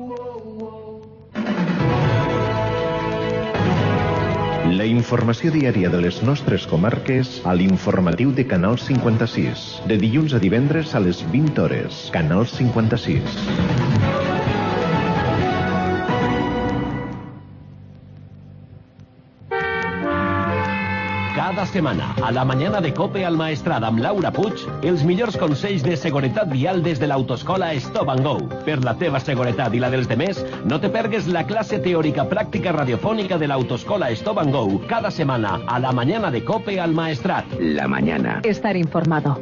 La informació diària de les nostres comarques a l'informatiu de Canal cinquanta-sis. De dilluns a divendres a les vint hores. Canal cinquanta-sis. Cada setmana, a la mañana de COPE al Maestrat amb Laura Puig, els millors consells de seguretat vial des de l'Autoescola Stop and Go. Per la teva seguretat i la dels demés, no te pergues la classe teòrica pràctica radiofònica de l'Autoescola Stop and Go. Cada setmana, a la mañana de COPE al Maestrat. La mañana. Estar informado.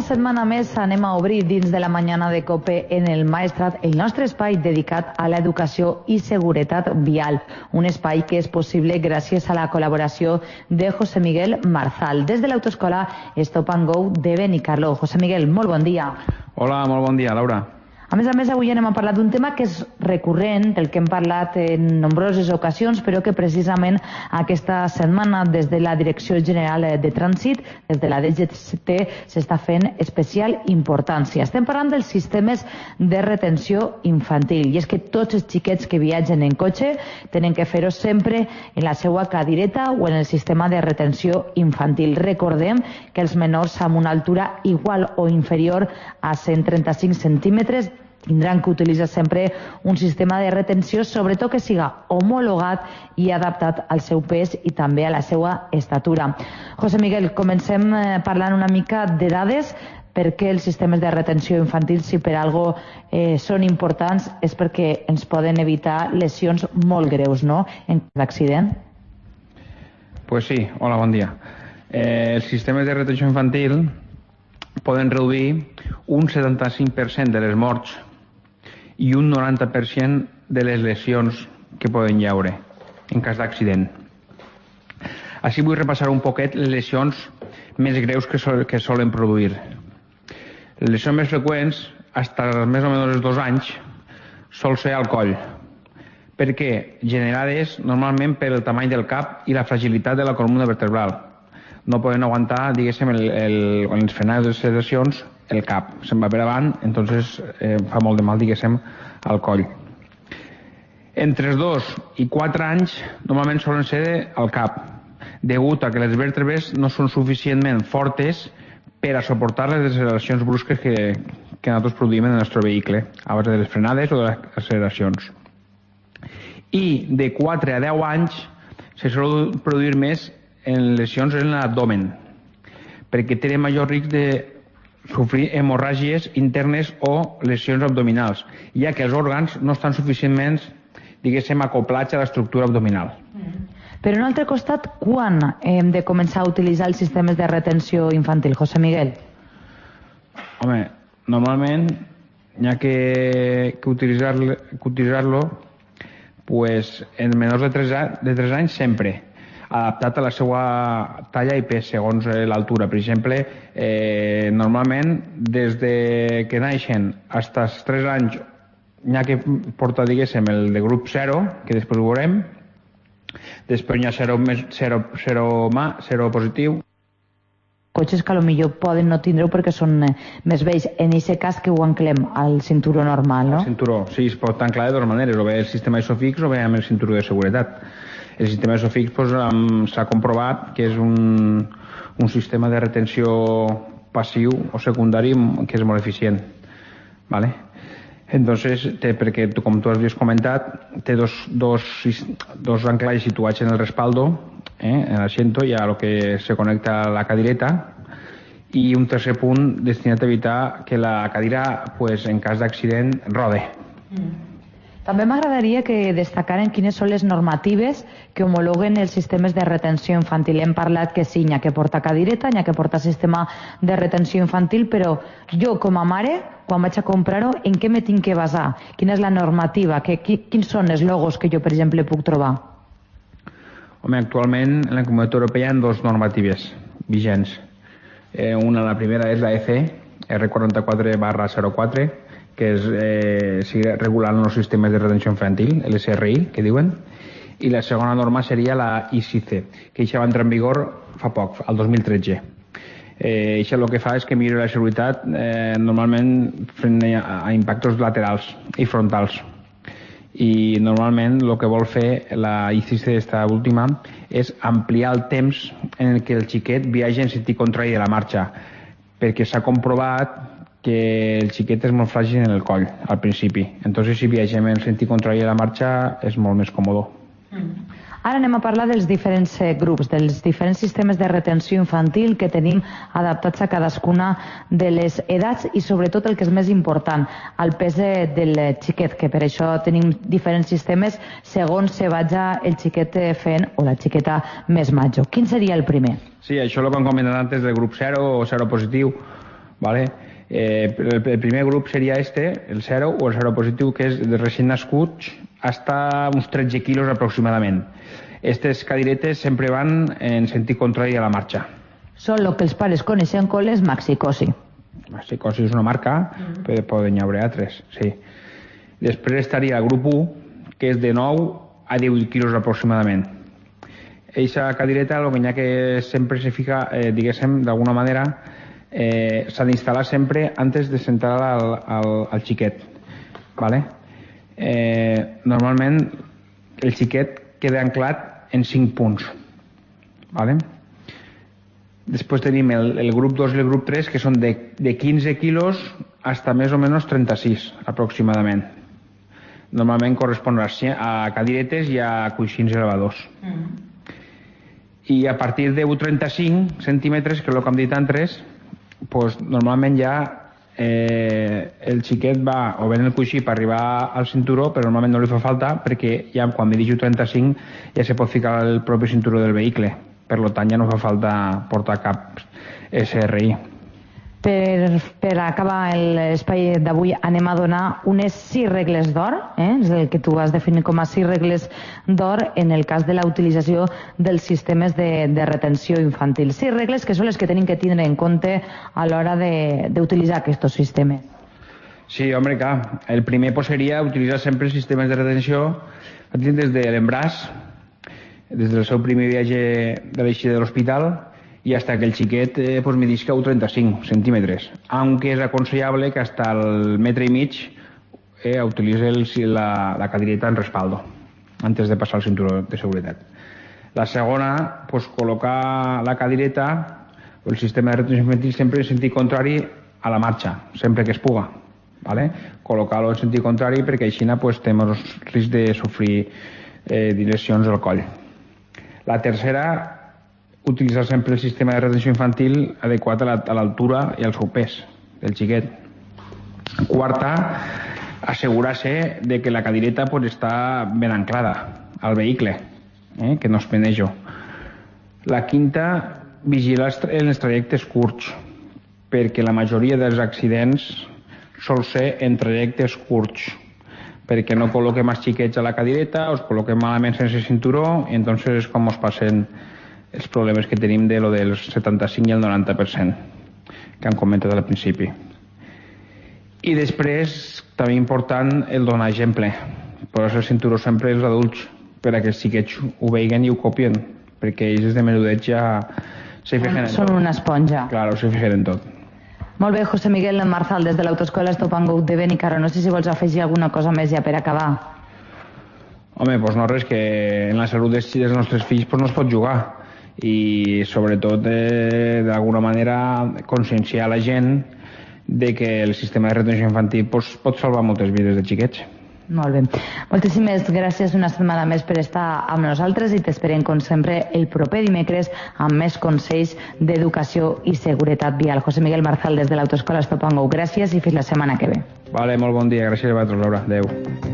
setmana més anem a obrir dins de la mañana de COPE en el Maestrat el nostre espai dedicat a l'educació i seguretat vial. Un espai que és possible gràcies a la col·laboració de José Miguel Marzal, des de l'autoescola Stop and Go de Benicarló. José Miguel, molt bon dia. Hola, molt bon dia, Laura. A més a més, avui anem a parlar d'un tema que és recurrent, del que hem parlat en nombroses ocasions, però que precisament aquesta setmana des de la Direcció General de Trànsit, des de la D G T, s'està fent especial importància. Estem parlant dels sistemes de retenció infantil, i és que tots els xiquets que viatgen en cotxe tenen que fer-ho sempre en la seva cadireta o en el sistema de retenció infantil. Recordem que els menors amb una altura igual o inferior a cent trenta-cinc centímetres tindran que utilitzar sempre un sistema de retenció, sobretot que siga homologat i adaptat al seu pes i també a la seva estatura. José Miguel, comencem parlant una mica de dades. Per què els sistemes de retenció infantil, si per algo eh, són importants, és perquè ens poden evitar lesions molt greus, no?, en cas d'accident. Pues sí, hola, bon dia. Eh, els sistemes de retenció infantil poden reduir un setanta-cinc per cent de les morts i un noranta per cent de les lesions que poden llaure en cas d'accident. Així vull repassar un poquet les lesions més greus que, sol, que solen produir. Les lesions més freqüents, fins més o menys els dos anys, sol ser al coll. Per què? Generades normalment per el tamany del cap i la fragilitat de la columna vertebral. No poden aguantar, diguéssim, el, el, en les frenades de les lesions, el cap. Se'n va per avant, entonces eh, fa molt de mal, diguéssim, al coll. Entre els dos i quatre anys, normalment solen ser al cap, degut a que les vèrtebres no són suficientment fortes per a suportar les acceleracions brusques que, que nosaltres produïm en el nostre vehicle, a base de les frenades o de les acceleracions. I de quatre a deu anys se sol produir més en lesions en l'abdomen, perquè tenen major risc de sofrir hemorràgies internes o lesions abdominals, ja que els òrgans no estan suficientment, diguéssim, acoplats a l'estructura abdominal. Per un altre costat, quan hem de començar a utilitzar els sistemes de retenció infantil, José Miguel? Home, normalment hi ha que, que utilitzar-lo utilitzar pues, en menors de tres, de tres anys sempre, adaptat a la seva talla i pes segons l'altura. Per exemple, eh, normalment des de que naixen fins als tres anys n'hi ha que portar, diguéssim, el de grup zero, que després ho veurem, després n'hi ha zero, zero, zero, zero positiu. Cotxes que potser poden no tindre-ho perquè són eh, més vells. En aquest cas que ho anclem al cinturó normal, no? El cinturó, sí, es pot anclar de dues maneres, o bé el sistema isofix o bé amb el cinturó de seguretat. El sistema isofix pues, s'ha comprovat que és un, un sistema de retenció passiu o secundari que és molt eficient. ¿Vale? Entonces, té, perquè com tu has comentat, té dos, dos, dos anclalls situats en el respaldo, eh, en l'aixento, hi ha el que se connecta a la cadireta, i un tercer punt destinat a evitar que la cadira, pues, en cas d'accident, rode. Mm. També m'agradaria que destacaren quines són les normatives que homologuen els sistemes de retenció infantil. Hem parlat que sí, n'hi ha que portar cadireta, n'hi ha que portar sistema de retenció infantil, però jo com a mare, quan vaig a comprar-ho, en què me tinc que basar? Quina és la normativa? Que, quins són els logos que jo, per exemple, puc trobar? Home, actualment en la Comunitat Europea hi ha dues normatives vigents. Eh, una, la primera és la E C, R quaranta-quatre barra zero quatre, que és eh, sigue regulant els sistemes de retenció infantil, el S R I, que diuen, i la segona norma seria la I C I C, que això va entrar en vigor fa poc, el dos mil tretze. Eh, això el que fa és que millora la seguretat eh, normalment front a, a impactos laterals i frontals. I normalment el que vol fer la I C I C d'esta última és ampliar el temps en el que el xiquet viatja en sentit contrari de la marxa, perquè s'ha comprovat que el xiquet és molt fràgil en el coll al principi, entonces si viatgem en sentit contrari a la marxa és molt més còmode. Mm. Ara anem a parlar dels diferents grups, dels diferents sistemes de retenció infantil que tenim adaptats a cadascuna de les edats i sobretot el que és més important, el pes del xiquet, que per això tenim diferents sistemes segons se vaja el xiquet fent o la xiqueta més major. Quin seria el primer? Sí, això el que hem comentat antes del grup zero o zero positiu, ¿vale? Eh, el, el primer grup seria este, el zero o el zero positiu, que és de recient nascuts hasta uns tretze quilos aproximadament. Aquestes cadiretes sempre van en sentit contrari a la marxa. Són el que els pares coneixen com les Maxicosi. Maxicosi és una marca, mm. però poden haver altres, sí. Després estaria el grup u, que és de nou a divuit quilos aproximadament. Eixa cadireta, el que hi ha que sempre se fica, eh, diguéssim, d'alguna manera, eh, s'ha d'instal·lar sempre antes de sentar al, al, al xiquet, ¿vale? Eh, normalment el xiquet queda anclat en cinc punts, ¿vale? Després tenim el, el grup dos i el grup tres, que són de, de quinze quilos hasta més o menys trenta-sis aproximadament. Normalment correspon a, a cadiretes i a coixins elevadors. Mm. I a partir de u coma trenta-cinc centímetres, que és el que hem dit antes, pues, normalment ja eh, el xiquet va o bé en el coixí per arribar al cinturó, però normalment no li fa falta perquè ja quan me digui u coma trenta-cinc ja se pot ficar el propi cinturó del vehicle. Per tant, ja no fa falta portar cap S R I. Per, per acabar l'espai d'avui anem a donar unes sis regles d'or, eh? És el que tu has definit com a sis regles d'or en el cas de la utilització dels sistemes de, de retenció infantil. Sis regles que són les que tenim que tindre en compte a l'hora d'utilitzar aquests sistemes. Sí, home, clar. El primer pues, seria utilitzar sempre sistemes de retenció des de l'embràs, des del seu primer viatge de l'eixida de l'hospital i hasta que el xiquet eh, pues, medisca u coma trenta-cinc centímetres, aunque és aconsellable que hasta el metre i mig eh, utilitzi el, la, la cadireta en respaldo antes de passar el cinturó de seguretat. La segona, pues, col·locar la cadireta o el sistema de retenció infantil sempre en sentit contrari a la marxa, sempre que es puga, ¿vale? Col·locar-lo en sentit contrari perquè així pues, tenim el risc de sofrir eh, lesions al coll. La tercera, utilitzar sempre el sistema de retenció infantil adequat a l'altura i al seu pes del xiquet. Quarta, assegurar-se de que la cadireta pues, està ben anclada al vehicle, eh, que no es penejo. La quinta, vigilar en els trajectes curts, perquè la majoria dels accidents sol ser en trajectes curts, perquè no col·loquem els xiquets a la cadireta, els col·loquem malament sense cinturó, i entonces és com es passen els problemes que tenim de lo del setanta-cinc i el noranta per cent, que han comentat al principi. I després, també important, el donar exemple. Posar el cinturó sempre als adults, per a que els xiquets ho veiguen i ho copien, perquè ells des de menudet ja se fijen en tot. Són una esponja. Claro, se fijen en tot. Molt bé, José Miguel Marzal, des de l'Autoescola Stop and Go de Benicarló. No sé si vols afegir alguna cosa més ja per acabar. Home, doncs no res, que en la salut dels, dels nostres fills pues no es pot jugar. I sobretot, eh, d'alguna manera, conscienciar la gent de que el sistema de retenció infantil pues, pot salvar moltes vides de xiquets. Molt bé. Moltíssimes gràcies una setmana més per estar amb nosaltres i t'esperem, com sempre, el proper dimecres amb més consells d'educació i seguretat vial. José Miguel Marzal, des de l'Autoescola Stop and Go. Gràcies i fins la setmana que ve. Vale, molt bon dia. Gràcies a vosaltres, Laura. Adéu.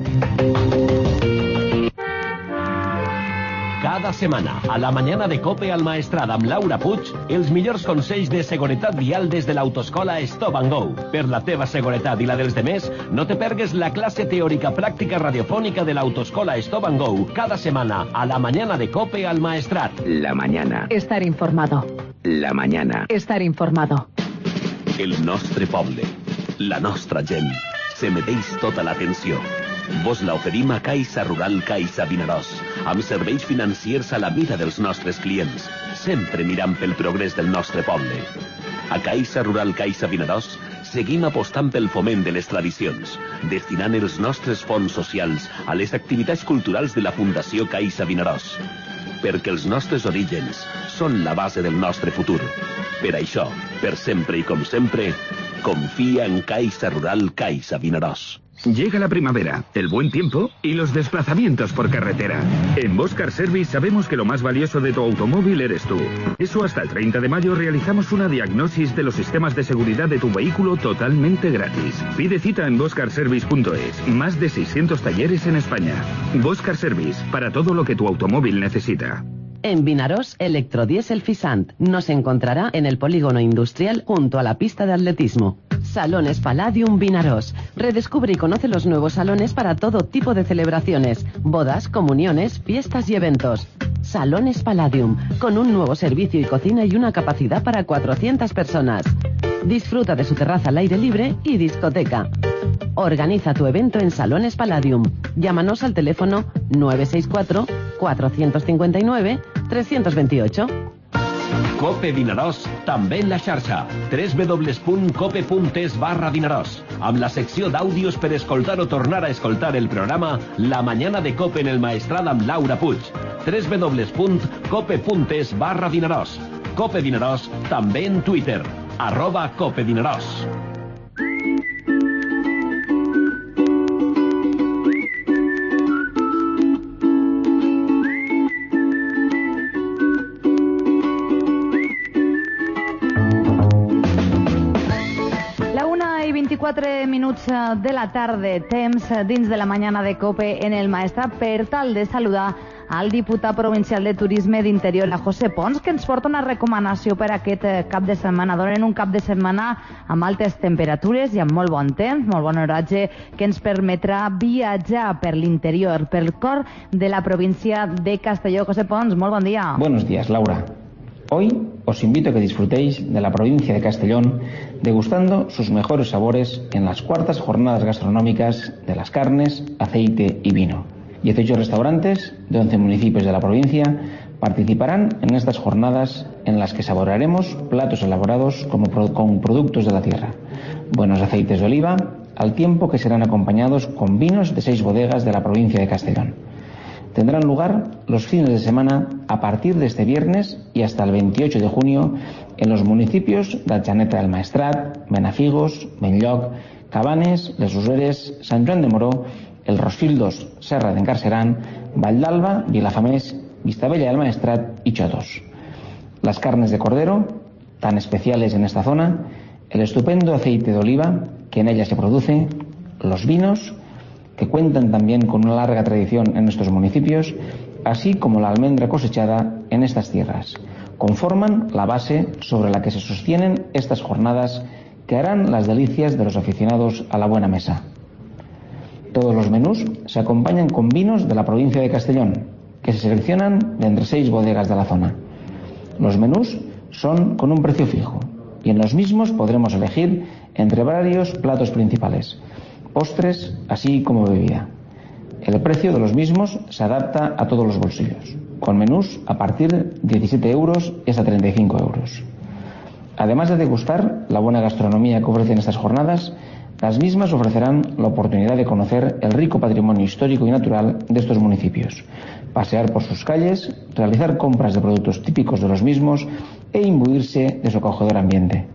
Cada setmana, a la mañana de COPE al Maestrat amb Laura Puig, els millors consells de seguretat vial des de l'Autoescola Stop and Go. Per la teva seguretat i la dels demés, no te pergues la classe teòrica pràctica radiofònica de l'Autoescola Stop and Go cada setmana a la mañana de COPE al Maestrat. La mañana. Estar informado. La mañana. Estar informado. El nostre poble, la nostra gent, se mereix tota l'atenció. Vos la oferim a Caixa Rural Caixa Vinaròs, amb serveis financiers a la mida dels nostres clients, sempre mirant pel progrés del nostre poble. A Caixa Rural Caixa Vinaròs seguim apostant pel foment de les tradicions, destinant els nostres fons socials a les activitats culturals de la Fundació Caixa Vinaròs, perquè els nostres orígens són la base del nostre futur. Per això, per sempre i com sempre, confía en Caixa Rural Caixa Vinaròs. Llega la primavera, el buen tiempo y los desplazamientos por carretera. En Bosch Car Service sabemos que lo más valioso de tu automóvil eres tú. Eso hasta el treinta de mayo realizamos una diagnosis de los sistemas de seguridad de tu vehículo totalmente gratis. Pide cita en bosch car service punto es. Más de seiscientos talleres en España. Bosch Car Service, para todo lo que tu automóvil necesita. En Vinarós, Electrodiesel Fisant. Nos encontrará en el polígono industrial junto a la pista de atletismo. Salones Palladium Vinarós. Redescubre y conoce los nuevos salones para todo tipo de celebraciones, bodas, comuniones, fiestas y eventos. Salones Palladium, con un nuevo servicio y cocina y una capacidad para cuatrocientas personas. Disfruta de su terraza al aire libre y discoteca. Organiza tu evento en Salones Palladium. Llámanos al teléfono nueve seis cuatro, cuatro cinco nueve, tres dos ocho. Cope Vinaròs, també en la xarxa. w w w punt cope punt es barra Vinaròs. Amb la secció d'àudios per escoltar o tornar a escoltar el programa La Mañana de Cope en el Maestrat amb Laura Puig. w w w punt cope punt es barra Vinaròs. Cope Vinaròs, també en Twitter. Arroba Cope Vinaròs. quatre minuts de la tarda, temps dins de la mañana de Cope en el Maestrat per tal de saludar al diputat provincial de Turisme d'Interior, a José Pons, que ens porta una recomanació per aquest cap de setmana. Donen un cap de setmana amb altes temperatures i amb molt bon temps, molt bon oratge, que ens permetrà viatjar per l'interior, pel cor de la província de Castelló. José Pons, molt bon dia. Buenos días, Laura. Hoy os invito a que disfrutéis de la provincia de Castellón degustando sus mejores sabores en las cuartas jornadas gastronómicas de las carnes, aceite y vino. dieciocho restaurantes de once municipios de la provincia participarán en estas jornadas en las que saborearemos platos elaborados como pro- con productos de la tierra, buenos aceites de oliva, al tiempo que serán acompañados con vinos de seis bodegas de la provincia de Castellón. Tendrán lugar los fines de semana a partir de este viernes y hasta el veintiocho de junio en los municipios de Atxaneta del Maestrat, Benafigos, Benlloc, Cabanes, Les Useres, Sant Joan de Moró, El Rosillos, Serra d'en Carceran, Valldalba, Vilafamés, Vistabella del Maestrat y Chotos. Las carnes de cordero, tan especiales en esta zona, el estupendo aceite de oliva que en ella se produce, los vinos, que cuentan también con una larga tradición en estos municipios, así como la almendra cosechada en estas tierras, conforman la base sobre la que se sostienen estas jornadas que harán las delicias de los aficionados a la buena mesa. Todos los menús se acompañan con vinos de la provincia de Castellón, que se seleccionan de entre seis bodegas de la zona. Los menús son con un precio fijo, y en los mismos podremos elegir entre varios platos principales, postres, así como bebida. El precio de los mismos se adapta a todos los bolsillos, con menús a partir de diecisiete euros y hasta treinta y cinco euros. Además de degustar la buena gastronomía que ofrecen estas jornadas, las mismas ofrecerán la oportunidad de conocer el rico patrimonio histórico y natural de estos municipios, pasear por sus calles, realizar compras de productos típicos de los mismos e imbuirse de su acogedor ambiente.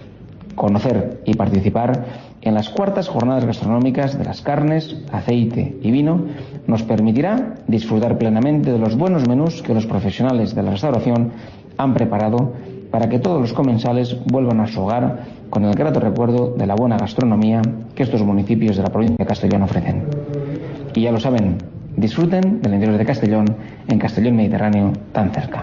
Conocer y participar en las cuartas jornadas gastronómicas de las carnes, aceite y vino nos permitirá disfrutar plenamente de los buenos menús que los profesionales de la restauración han preparado para que todos los comensales vuelvan a su hogar con el grato recuerdo de la buena gastronomía que estos municipios de la provincia de Castellón ofrecen. Y ya lo saben, disfruten del interior de Castellón, en Castellón Mediterráneo, tan cerca.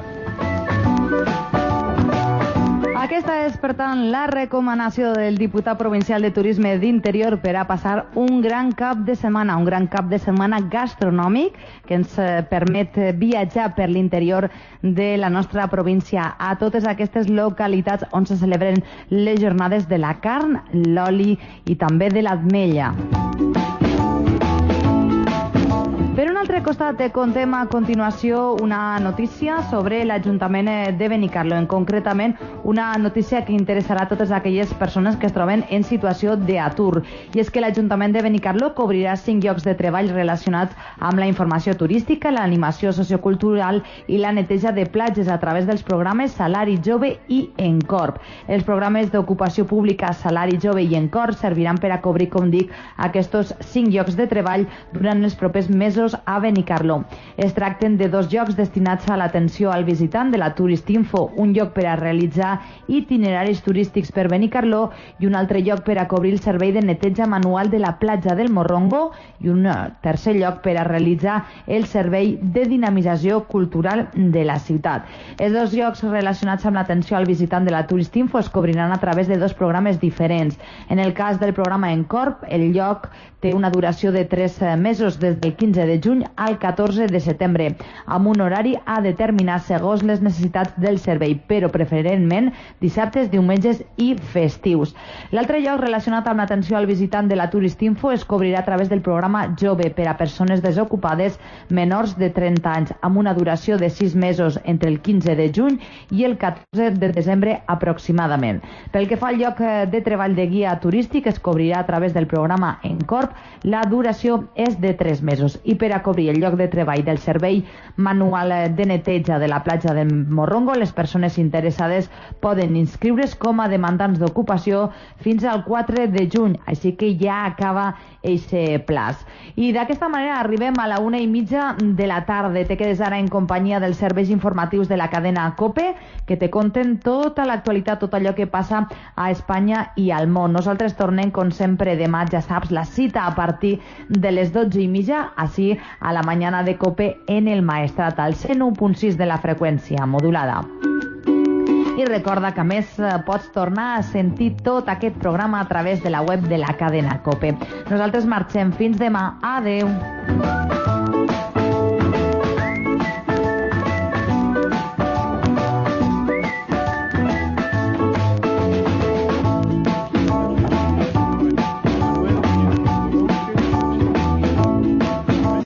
Aquesta és, per tant, la recomanació del diputat provincial de Turisme d'Interior per a passar un gran cap de setmana, un gran cap de setmana gastronòmic que ens permet viatjar per l'interior de la nostra província a totes aquestes localitats on se celebren les jornades de la carn, l'oli i també de l'ametlla. Per un altre costat, contem a continuació una notícia sobre l'Ajuntament de Benicarló, en concretament una notícia que interessarà a totes aquelles persones que es troben en situació d'atur. I és que l'Ajuntament de Benicarló cobrirà cinc llocs de treball relacionats amb la informació turística, l'animació sociocultural i la neteja de platges a través dels programes Salari Jove i Encorp. Els programes d'ocupació pública Salari Jove i Encorp serviran per a cobrir, com dic, aquests cinc llocs de treball durant els propers mesos a Benicarló. Benicarló. Es tracten de dos llocs destinats a l'atenció al visitant de la Turistinfo, un lloc per a realitzar itineraris turístics per Benicarló i un altre lloc per a cobrir el servei de neteja manual de la platja del Morrongo i un tercer lloc per a realitzar el servei de dinamització cultural de la ciutat. Els dos llocs relacionats amb l'atenció al visitant de la Turistinfo es cobriran a través de dos programes diferents. En el cas del programa Encorp, el lloc té una duració de tres mesos des del quinze de juny al catorze de setembre, amb un horari a determinar segons les necessitats del servei, però preferentment dissabtes, diumenges i festius. L'altre lloc relacionat amb l'atenció al visitant de la Turistinfo es cobrirà a través del programa Jove per a persones desocupades menors de trenta anys, amb una duració de sis mesos entre el quinze de juny i el catorze de desembre aproximadament. Pel que fa al lloc de treball de guia turístic, es cobrirà a través del programa Encorp. La duració és de tres mesos i per a cobrir el lloc de treball del servei manual de neteja de la platja del Morrongo, les persones interessades poden inscriure's com a demandants d'ocupació fins al quatre de juny, així que ja acaba eixe plaç. I d'aquesta manera arribem a la una i mitja de la tarda. Te quedes ara en companyia dels serveis informatius de la cadena COPE, que te conten tota l'actualitat, tot allò que passa a Espanya i al món. Nosaltres tornem, com sempre, demà, ja saps, la cita a partir de les dotze i mitja, així a la mañana de COPE en el Maestrat, al cent u punt sis de la freqüència modulada. I recorda que a més pots tornar a sentir tot aquest programa a través de la web de la cadena COPE. Nosaltres marxem fins demà. Adeu.